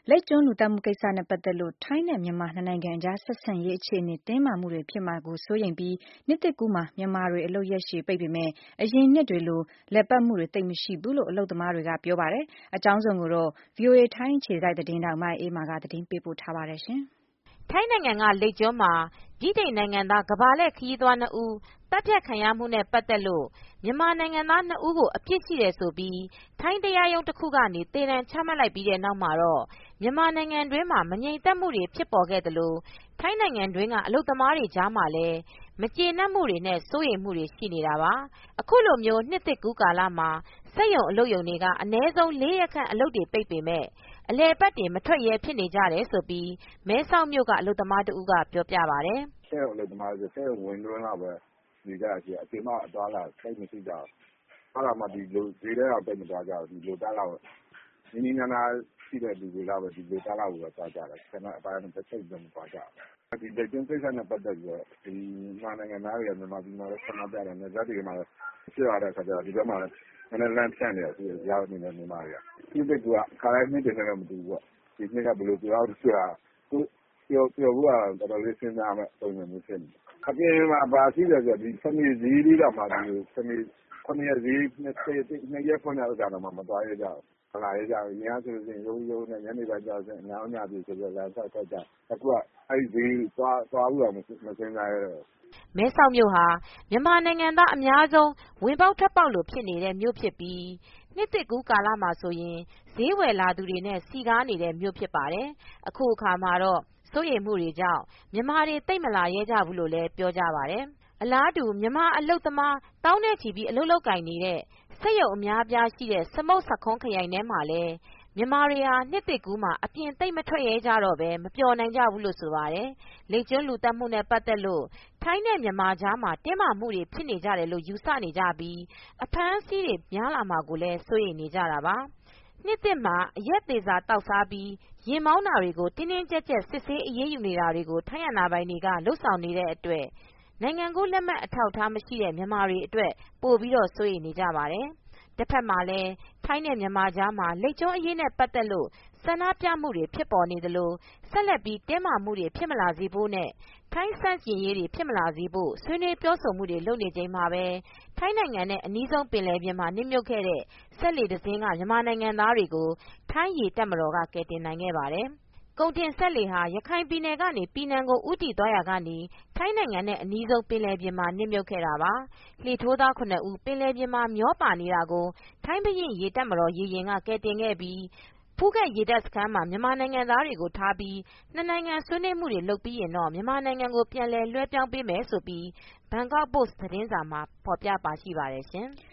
လိပ်ကျွန်းလူသတ်မှုကိစ္စနဲ့ပတ်သက်လို့ထိုင်းနဲ့မြန်မာနှစ်နိုင်ငံအကြားဆက်ဆံရေးအခြေအနေတင်းမာမှုတွေဖြစ်မှာကိုစိုးရိမ်ပြီးနှစ်သစ်ကူးမှာမြန်မာတွေအလုပ်ရက်ရှည်ပိတ်ပေမဲ့အရင်နှစ်တွေလိုလည်ပတ်မှုတွေသိပ်မရှိဘူးလို့အလုပ်သမားတွေကပြောပါတယ်။အကြောင်းစုံကိုတော့ VOA ထိုင်းအခြေစိုက်သတင်းထောက်မအေးမာကသတင်းပေးပို့ထားပါတယ်။ထိုင်းနိုင်ငံကလိပ်ကျွန်းမှာဗြိတိန်နိုင်ငံသားကမ္ဘာလှည့်ခရီးသွား2ဦးသတ်ဖြတ်ခံရမှုနဲ့ပတ်သက်လို့မြန်မာနိုင်ငံသား2ဦးကိုအပြစ်ရှိတယ်ဆိုပြီးထိုင်းတရားရုံးတခုကနေသေဒဏ်ချမှတ်လိုက်ပြီးတဲ့နောက်မှာတော့မြန်မာနိုင်ငံတွင်းမှာမငြိမ်သက်မှုတွေဖြစ်ပေါ်ခဲ့သလိုထိုင်းနိုင်ငံတွင်းကအလုပ်သမားတွေကြားမှာလည်းမကျေနပ်မှုတွေနဲ့စိုးရိမ်မှုတွေရှိနေတာပါ။အခုလိုမျိုးနှစ်သစ်ကူးကာလမှာစက်ရုံအလုပ်ရုံတွေကအနည်းဆုံး4 ရက်ခန့်အလုပ်တွေပိတ်ပေမဲ့အလည်အပတ်တွေမထွက်ရဲဖြစ်နေကြတယ်လို့မဲဆောက်မြို့ကအလုပ်သမားတဦးကပြောပြပါတယ်။ "စက်ရုံအလုပ်သမားတွေစက်ရုံဝင်တွင်းလောက်ပဲနေကြတာရှိတယ်အပြင်မှာအသွားအလာသိပ်မရှိကြဘူး။သွားတာမှဈေးထဲတောင်သိပ်မသွားကြဘူး။ဒီလိုတန်းလောက်နီးနီးနားနားရှိတဲ့လူတွေကပဲဒီလိုတန်းလောက်ပဲသွားကြတယ်။ကျန်တဲ့အပိုင်းသိပ်တော့မသွားကြဘူး။ဒီလိပ်ကျွန်းကိစ္စနဲ့ပတ်သက်ပြီးတော့မြန်မာနိုင်ငံသားတွေကမြန်မာပြည်မှာလည်းဆန္ဒပြတယ်နယ်စပ်တွေမှာလည်းဖြစ်လာတဲ့အခါကျတော့ဒီဘက်မှာလည်းနည်းနည်းလမ်းဖြန့်နေတာရှိတယ်ရောက်နေတဲ့မြန်မာတွေက။နှစ်သစ်ကူးကခါတိုင်းနှစ်တွေနဲ့တော့မတူဘူးပေါ့။ဒီနှစ်ကဘယ်လိုပြောင်းလဲဆိုတာပျော်ဖို့ကတော်တော်လေးစဉ်းစားရမယ့်ပုံစံမျိုးဖြစ်နေတယ်။အပြင်မှာဘာရှိလဲဆိုတော့ဒီစနေဈေးလေးတောင်မှဒီစနေ7 ရက်ဈေး2 ရက်ဖွင့်တဲ့ဥစ္စာတောင်မှမသွားရဲကြဘူး။မလာရဲကြဘူး။အရင်ကဆိုလို့ရှိရင်ရုံးနဲ့ညနေပိုင်းကျရင်အညောင်ညပြီဆိုပြီးလမ်းလျှောက်ထွက်ကြ။အခုကအဲဒီဈေးသွားဖို့တောင်မစဉ်းစားရဲတော့ဘူး။ " မဲဆောက်မြို့ဟာမြန်မာနိုင်ငံသားအများဆုံးဝင်ပေါက်ထွက်ပေါက်လိုဖြစ်နေတဲ့မြို့ဖြစ်ပြီးနှစ်သစ်ကူးကာလမှာဆိုရင်ဈေးဝယ်လာသူတွေနဲ့စည်ကားနေတဲ့မြို့ဖြစ်ပါတယ်။အခုအခါမှာတော့စိုးရိမ်မှုတွေကြောင့်မြန်မာတွေသိပ်မလာရဲကြဘူးလို့လည်းပြောကြပါတယ်။အလားတူမြန်မာအလုပ်သမားသောင်းနဲ့ချီပြီးအလုပ်လုပ်ကိုင်နေတဲ့စက်ရုံအများအပြားရှိတဲ့စမုတ်စခွန်းခရိုင်ထဲမှာလည်းမြန်မာတွေဟာနှစ်သစ်ကူးမှာအပြင်သိပ်မထွက်ရဲကြတော့ပဲမပျော်နိုင်ကြဘူးလို့ဆိုပါတယ်။လိပ်ကျွန်းလူသတ်မှုနဲ့ပတ်သက်လို့ထိုင်းနဲ့မြန်မာကြားမှာတင်းမာမှုတွေဖြစ်နေကြတယ်လို့ယူဆနေကြပြီးအဖမ်းအဆီးတွေများလာမှာကိုလည်းစိုးရိမ်နေကြတာပါ။နှစ်သစ်မှာအရက်သေစာသောက်စားပြီးယာဉ်မောင်းတာတွေကိုတင်းတင်းကြပ်ကြပ်စစ်ဆေးအရေးယူနေတာတွေကိုထိုင်းအာဏာပိုင်တွေကလုပ်ဆောင်နေတဲ့အတွက်နိုင်ငံကူးလက်မှတ်အထောက်အထားမရှိတဲ့မြန်မာတွေအတွက်ပိုပြီးစိုးရိမ်နေကြပါတယ်။တဖက်မှာလည်းထိုင်းနဲ့မြန်မာကြားမှာလိပ်ကျွန်းအရေးနဲ့ပတ်သက်လို့ဆန္ဒပြမှုတွေဖြစ်ပေါ်နေသလိုဆက်လက်ပြီးတင်းမာမှုတွေဖြစ်မလာစေဖို့နဲ့ထိုင်းဆန့်ကျင်ရေးတွေဖြစ်မလာစေဖို့ဆွေးနွေးပြောဆိုမှုတွေလုပ်နေချိန်မှာပဲထိုင်းနိုင်ငံနဲ့အနီးဆုံးပင်လယ်ပြင်မှာနစ်မြုပ်ခဲ့တဲ့စက်လှေတစင်းကမြန်မာနိုင်ငံသားတွေကိုထိုင်းရေတပ်မတော်ကကယ်တင်နိုင်ခဲ့ပါတယ်။ကုန်တင်စက်လှေဟာရခိုင်ပြည်နယ်ကနေ ပီနန်ကိုဦးတည်သွားရာကနေထိုင်းနိုင်ငံနဲ့အနီးဆုံးပင်လယ်ပြင်မှာနစ်မြုပ်ခဲ့တာပါ။လှေထိုးသား 7 ဦးပင်လယ်ပြင်မှာမျောပါနေတာကိုထိုင်းဘုရင့်ရေတပ်မတော်ရေယာဉ်ကကယ်တင်ခဲ့ပြီးဖူးခက်ရေတပ်စခန်းမှာမြန်မာနိုင်ငံသားတွေကိုထားပြီးနှစ်နိုင်ငံဆွေးနွေးမှုတွေလုပ်ပြီးရင်တော့မြန်မာနိုင်ငံကိုပြန်လည်လွဲပြောင်းပေးမယ်လို့ဘန်ကောက်ပို့စ်သတင်းစာမှာဖော်ပြပါရှိပါတယ်ရှင်။